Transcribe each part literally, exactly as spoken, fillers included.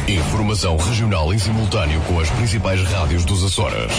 Informação regional em simultâneo com as principais rádios dos Açores.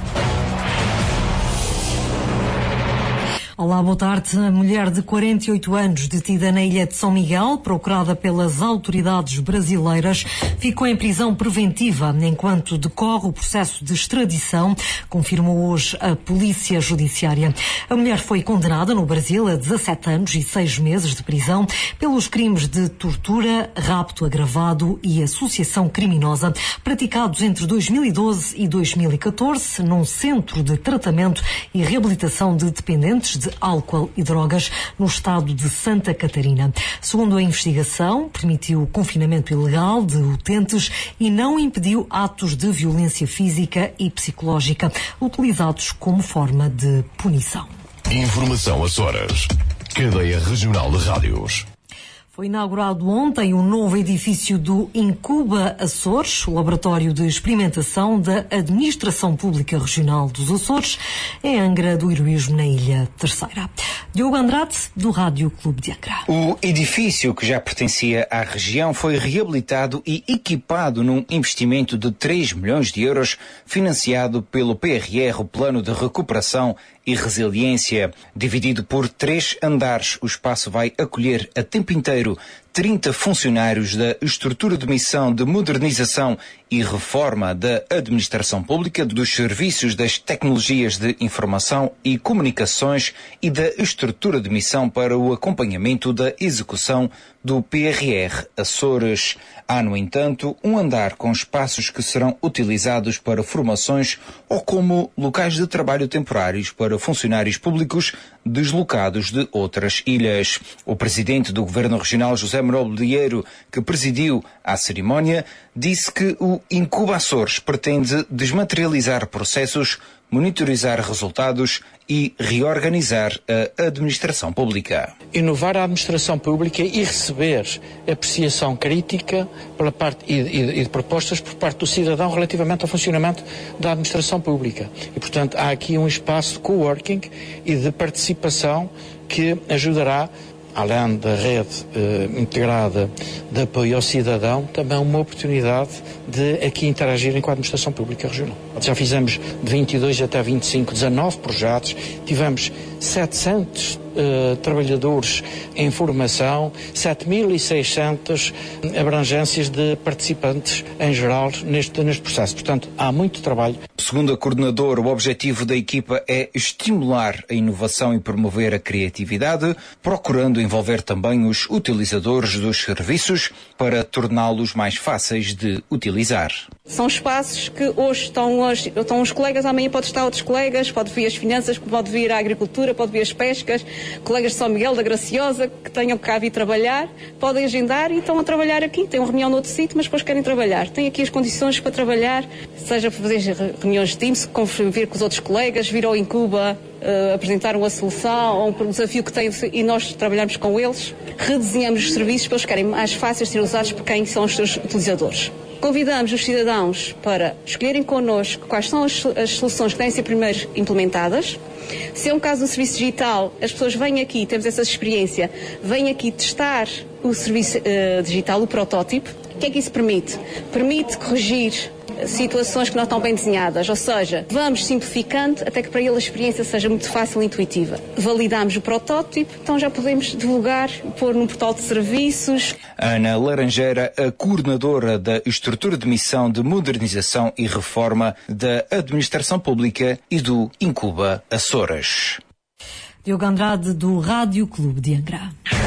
Olá, boa tarde. A mulher de quarenta e oito anos, detida na ilha de São Miguel, procurada pelas autoridades brasileiras, ficou em prisão preventiva enquanto decorre o processo de extradição, confirmou hoje a Polícia Judiciária. A mulher foi condenada no Brasil a dezassete anos e seis meses de prisão pelos crimes de tortura, rapto agravado e associação criminosa praticados entre dois mil e doze e dois mil e catorze num centro de tratamento e reabilitação de dependentes de álcool e drogas no estado de Santa Catarina. Segundo a investigação, permitiu o confinamento ilegal de utentes e não impediu atos de violência física e psicológica utilizados como forma de punição. Informação Açores. Cadeia Regional de Rádios. Foi inaugurado ontem um novo edifício do Incuba Açores, o Laboratório de Experimentação da Administração Pública Regional dos Açores, em Angra do Heroísmo, na Ilha Terceira. Diogo Andrade, do Rádio Clube de Angra. O edifício, que já pertencia à região, foi reabilitado e equipado num investimento de três milhões de euros, financiado pelo P R R, o Plano de Recuperação e Resiliência. Dividido por três andares, o espaço vai acolher a tempo inteiro trinta funcionários da Estrutura de Missão de Modernização e Reforma da Administração Pública, dos Serviços das Tecnologias de Informação e Comunicações e da Estrutura de Missão para o acompanhamento da execução do P R R Açores. Há, no entanto, um andar com espaços que serão utilizados para formações ou como locais de trabalho temporários para funcionários públicos deslocados de outras ilhas. O presidente do Governo Regional, José Manuel Bolieiro, que presidiu a cerimónia, disse que o Incuba Açores pretende desmaterializar processos, monitorizar resultados e reorganizar a administração pública. Inovar a administração pública e receber apreciação crítica pela parte e, e, e de propostas por parte do cidadão relativamente ao funcionamento da administração pública. E, portanto, há aqui um espaço de coworking e de participação que ajudará, além da rede eh, integrada de apoio ao cidadão, também uma oportunidade de aqui interagirem com a administração pública regional. Já fizemos de vinte e dois até vinte e cinco, dezanove projetos, tivemos setecentos uh, trabalhadores em formação, sete mil e seiscentas abrangências de participantes em geral neste, neste processo. Portanto, há muito trabalho. Segundo a coordenadora, o objetivo da equipa é estimular a inovação e promover a criatividade, procurando envolver também os utilizadores dos serviços para torná-los mais fáceis de utilizar. São espaços que hoje estão, hoje estão os colegas, amanhã pode estar outros colegas, pode vir as finanças, pode vir a agricultura, pode vir as pescas, colegas de São Miguel, da Graciosa, que tenham que cá vir trabalhar, podem agendar e estão a trabalhar aqui. Têm uma reunião noutro sítio, mas depois querem trabalhar. Têm aqui as condições para trabalhar, seja fazer reuniões de Teams, vir com os outros colegas, vir ao Incuba, uh, apresentar uma solução ou um desafio que têm e nós trabalhamos com eles. Redesenhamos os serviços para eles ficarem mais fáceis de ser usados por quem são os seus utilizadores. Convidamos os cidadãos para escolherem connosco quais são as, as soluções que têm de ser primeiro implementadas. Se é um caso de um serviço digital, as pessoas vêm aqui, temos essa experiência, vêm aqui testar o serviço uh, digital, o protótipo. O que é que isso permite? Permite corrigir situações que não estão bem desenhadas, ou seja, vamos simplificando até que para ele a experiência seja muito fácil e intuitiva. Validamos o protótipo, então já podemos divulgar, pôr num portal de serviços. Ana Laranjeira, a coordenadora da Estrutura de Missão de Modernização e Reforma da Administração Pública e do Incuba Açores. Diogo Andrade, do Rádio Clube de Angra.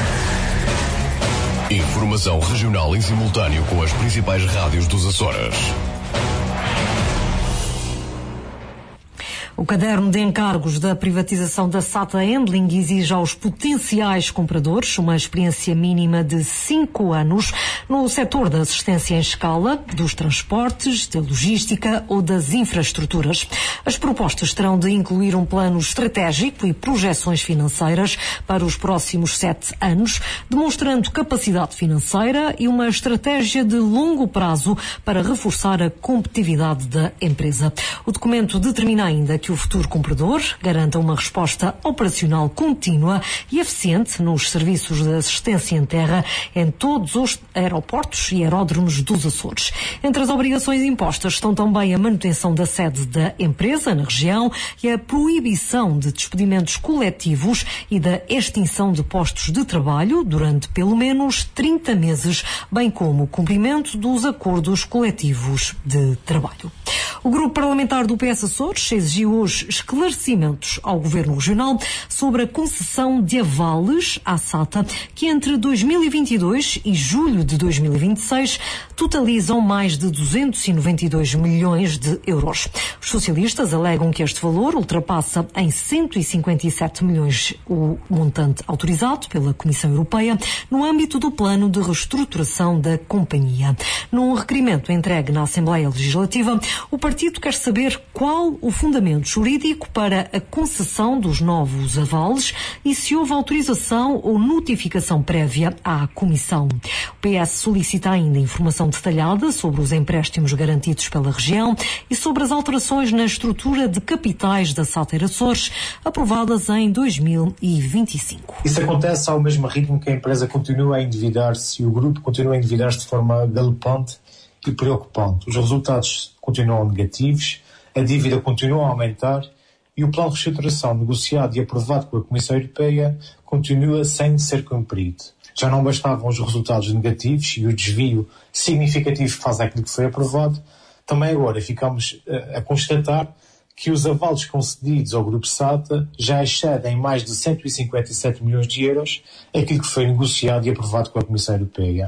Informação regional em simultâneo com as principais rádios dos Açores. O caderno de encargos da privatização da SATA Handling exige aos potenciais compradores uma experiência mínima de cinco anos no setor da assistência em escala, dos transportes, da logística ou das infraestruturas. As propostas terão de incluir um plano estratégico e projeções financeiras para os próximos sete anos, demonstrando capacidade financeira e uma estratégia de longo prazo para reforçar a competitividade da empresa. O documento determina ainda que que o futuro comprador garanta uma resposta operacional contínua e eficiente nos serviços de assistência em terra em todos os aeroportos e aeródromos dos Açores. Entre as obrigações impostas estão também a manutenção da sede da empresa na região e a proibição de despedimentos coletivos e da extinção de postos de trabalho durante pelo menos trinta meses, bem como o cumprimento dos acordos coletivos de trabalho. O grupo parlamentar do P S Açores exigiu hoje esclarecimentos ao Governo Regional sobre a concessão de avales à SATA, que entre dois mil e vinte e dois e julho de dois mil e vinte e seis totalizam mais de duzentos e noventa e dois milhões de euros. Os socialistas alegam que este valor ultrapassa em cento e cinquenta e sete milhões o montante autorizado pela Comissão Europeia no âmbito do plano de reestruturação da companhia. Num requerimento entregue na Assembleia Legislativa, o partido quer saber qual o fundamento jurídico para a concessão dos novos avales e se houve autorização ou notificação prévia à Comissão. O P S solicita ainda informação detalhada sobre os empréstimos garantidos pela região e sobre as alterações na estrutura de capitais da SATA Açores, aprovadas em dois mil e vinte e cinco. Isso acontece ao mesmo ritmo que a empresa continua a endividar-se e o grupo continua a endividar-se de forma galopante e preocupante. Os resultados continuam negativos, a dívida continua a aumentar e o plano de reestruturação negociado e aprovado pela Comissão Europeia continua sem ser cumprido. Já não bastavam os resultados negativos e o desvio significativo face àquilo que foi aprovado, também agora ficamos a, a constatar que os avales concedidos ao Grupo SATA já excedem mais de cento e cinquenta e sete milhões de euros aquilo que foi negociado e aprovado pela Comissão Europeia.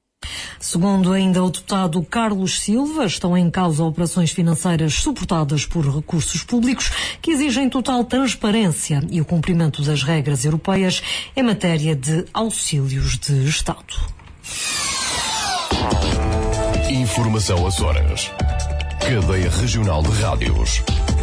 Segundo ainda o deputado Carlos Silva, estão em causa operações financeiras suportadas por recursos públicos que exigem total transparência e o cumprimento das regras europeias em matéria de auxílios de Estado. Informação Açores. Cadeia Regional de Rádios.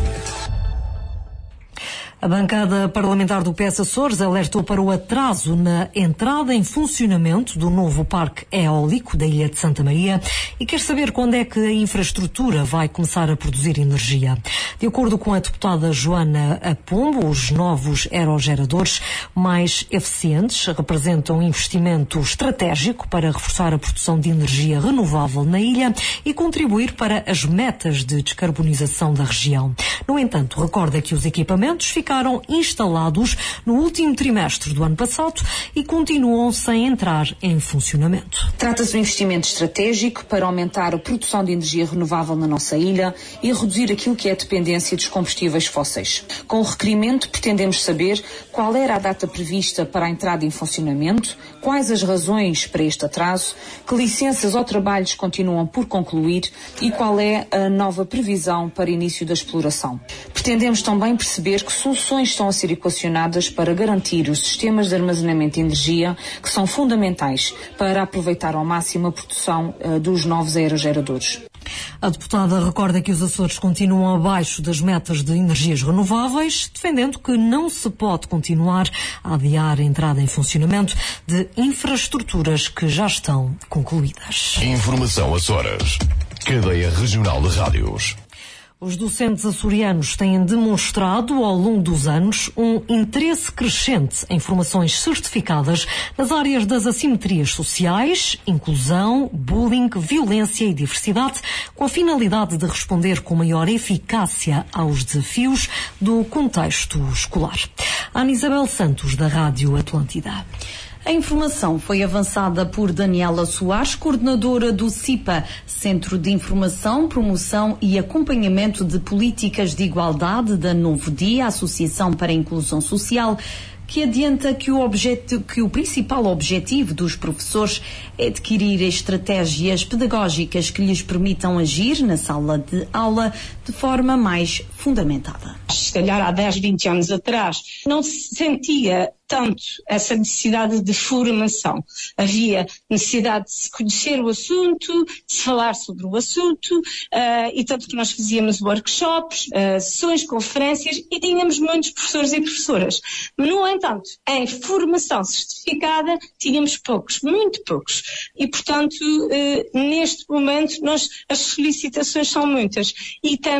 A bancada parlamentar do P S Açores alertou para o atraso na entrada em funcionamento do novo parque eólico da Ilha de Santa Maria e quer saber quando é que a infraestrutura vai começar a produzir energia. De acordo com a deputada Joana Apombo, os novos aerogeradores mais eficientes representam um investimento estratégico para reforçar a produção de energia renovável na ilha e contribuir para as metas de descarbonização da região. No entanto, recorda que os equipamentos ficaram instalados no último trimestre do ano passado e continuam sem entrar em funcionamento. Trata-se de um investimento estratégico para aumentar a produção de energia renovável na nossa ilha e reduzir aquilo que é a dependência dos combustíveis fósseis. Com o requerimento, pretendemos saber qual era a data prevista para a entrada em funcionamento, quais as razões para este atraso, que licenças ou trabalhos continuam por concluir e qual é a nova previsão para início da exploração. Pretendemos também perceber que soluções estão a ser equacionadas para garantir os sistemas de armazenamento de energia que são fundamentais para aproveitar ao máximo a produção uh, dos novos aerogeradores. A deputada recorda que os Açores continuam abaixo das metas de energias renováveis, defendendo que não se pode continuar a adiar a entrada em funcionamento de infraestruturas que já estão concluídas. Informação Açores. Cadeia Regional de Rádios. Os docentes açorianos têm demonstrado ao longo dos anos um interesse crescente em formações certificadas nas áreas das assimetrias sociais, inclusão, bullying, violência e diversidade, com a finalidade de responder com maior eficácia aos desafios do contexto escolar. Ana Isabel Santos, da Rádio Atlântida. A informação foi avançada por Daniela Soares, coordenadora do CIPA, Centro de Informação, Promoção e Acompanhamento de Políticas de Igualdade da Novo Dia, Associação para a Inclusão Social, que adianta que o, objeto, que o principal objetivo dos professores é adquirir estratégias pedagógicas que lhes permitam agir na sala de aula de forma mais fundamentada. Se calhar há dez, vinte anos atrás não se sentia tanto essa necessidade de formação. Havia necessidade de se conhecer o assunto, de se falar sobre o assunto, uh, e tanto que nós fazíamos workshops, uh, sessões, conferências, e tínhamos muitos professores e professoras. No entanto, em formação certificada, tínhamos poucos, muito poucos. E, portanto, uh, neste momento, nós, as solicitações são muitas e temos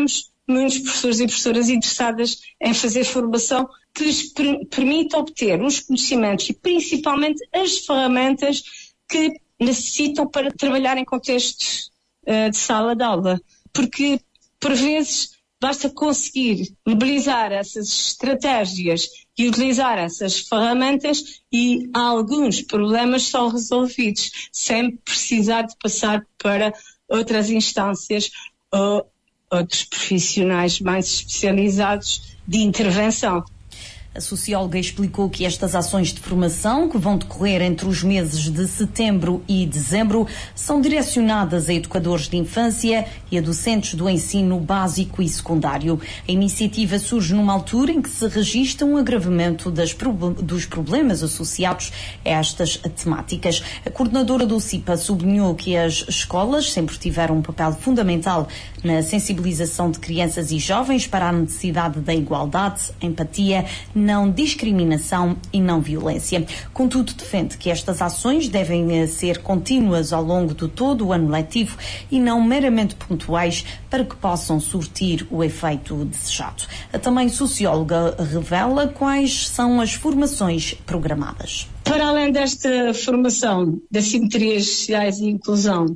muitos professores e professoras interessadas em fazer formação que lhes per- permita obter os conhecimentos e principalmente as ferramentas que necessitam para trabalhar em contextos uh, de sala de aula. Porque, por vezes, basta conseguir mobilizar essas estratégias e utilizar essas ferramentas e alguns problemas são resolvidos sem precisar de passar para outras instâncias ou outros profissionais mais especializados de intervenção. A socióloga explicou que estas ações de formação, que vão decorrer entre os meses de setembro e dezembro, são direcionadas a educadores de infância e a docentes do ensino básico e secundário. A iniciativa surge numa altura em que se registra um agravamento das, dos problemas associados a estas temáticas. A coordenadora do C I P A sublinhou que as escolas sempre tiveram um papel fundamental na sensibilização de crianças e jovens para a necessidade da igualdade, empatia, não discriminação e não violência. Contudo, defende que estas ações devem ser contínuas ao longo de todo o ano letivo e não meramente pontuais para que possam surtir o efeito desejado. A também socióloga revela quais são as formações programadas. Para além desta formação de assimetrias sociais e inclusão,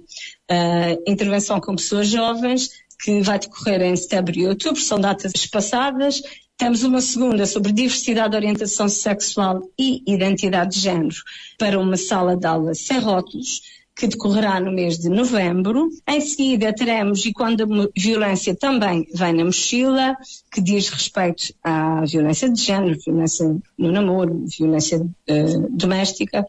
uh, intervenção com pessoas jovens, que vai decorrer em setembro e outubro, são datas espaçadas. Temos uma segunda sobre diversidade de orientação sexual e identidade de género para uma sala de aula sem rótulos, que decorrerá no mês de novembro. Em seguida teremos, e quando a violência também vem na mochila, que diz respeito à violência de género, violência no namoro, violência uh, doméstica,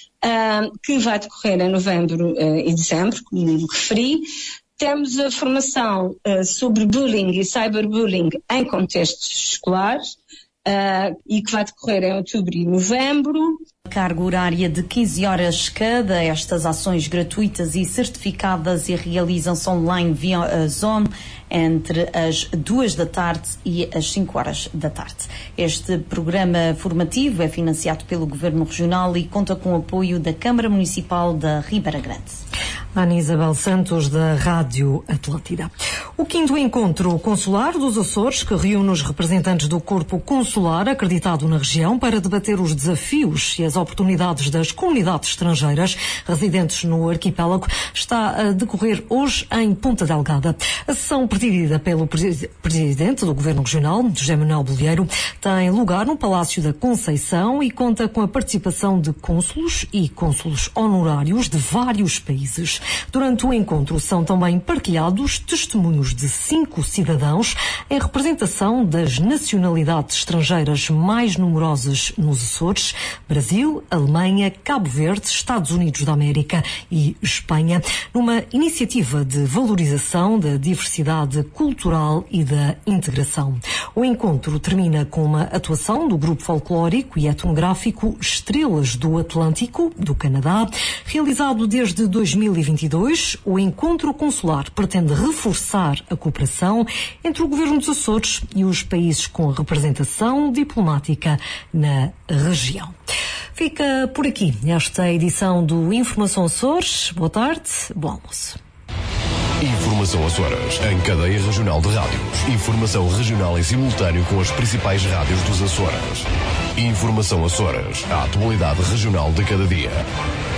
uh, que vai decorrer em novembro uh, e dezembro, como referi. Temos a formação uh, sobre bullying e cyberbullying em contextos escolares uh, e que vai decorrer em outubro e novembro. Carga horária de quinze horas cada. Estas ações gratuitas e certificadas e realizam-se online via a Zoom entre as duas da tarde e as cinco horas da tarde. Este programa formativo é financiado pelo Governo Regional e conta com o apoio da Câmara Municipal da Ribeira Grande. Ana Isabel Santos, da Rádio Atlântida. O quinto encontro consular dos Açores, que reúne os representantes do corpo consular acreditado na região para debater os desafios e as oportunidades das comunidades estrangeiras residentes no arquipélago, está a decorrer hoje em Ponta Delgada. A sessão presidida pelo presidente do Governo Regional, José Manuel Bolheiro, tem lugar no Palácio da Conceição e conta com a participação de cônsulos e cônsulos honorários de vários países. Durante o encontro são também partilhados testemunhos de cinco cidadãos em representação das nacionalidades estrangeiras mais numerosas nos Açores: Brasil, Alemanha, Cabo Verde, Estados Unidos da América e Espanha, numa iniciativa de valorização da diversidade cultural e da integração. O encontro termina com uma atuação do grupo folclórico e etnográfico Estrelas do Atlântico, do Canadá, realizado desde dois mil e vinte e dois. O encontro consular pretende reforçar a cooperação entre o Governo dos Açores e os países com representação diplomática na região. Fica por aqui esta edição do Informação Açores. Boa tarde, bom almoço. Informação Açores, em cadeia regional de rádios. Informação regional em simultâneo com as principais rádios dos Açores. Informação Açores, a atualidade regional de cada dia.